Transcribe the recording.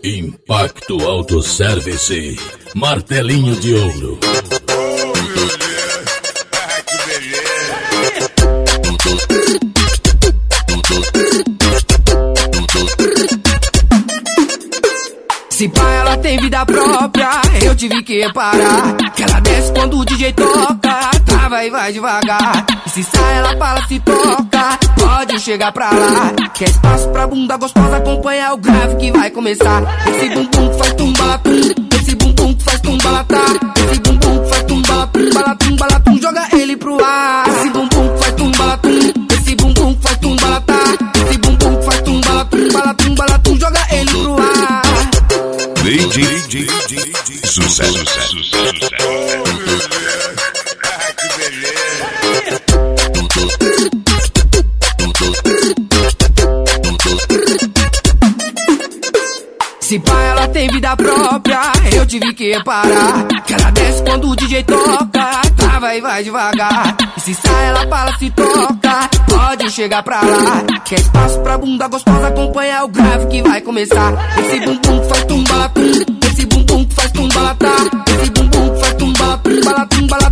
Impacto Autoservice, martelinho de ouro. Se pá, ela tem vida própria, eu tive que reparar que ela desce quando o DJ toca, trava e vai devagar. E se sai, ela fala, se toca, pode chegar pra lá. Quer espaço pra bunda gostosa, acompanha o grave que vai começar. Esse bumbum que faz tumbalatum, esse bumbum que faz tumbalatá, esse bumbum que faz tumbalatum, balatum, balatum, joga ele pro ar. Esse bumbum que faz tumbalatum, esse bumbum que faz tumbalatá, esse bumbum que faz tumbalatum, balatum, balatum, joga ele pro ar. DJ Sucesso. Se pá, ela tem vida própria, eu tive que reparar que ela desce quando o DJ toca, trava e vai devagar. E se sai, ela fala, se toca, pode chegar pra lá. Quer espaço pra bunda gostosa, acompanha o grave que vai começar. Esse bumbum que faz tumbalatum, esse bumbum que faz tumbalatá, esse bumbum que faz tumbalatum, balatum, balatum.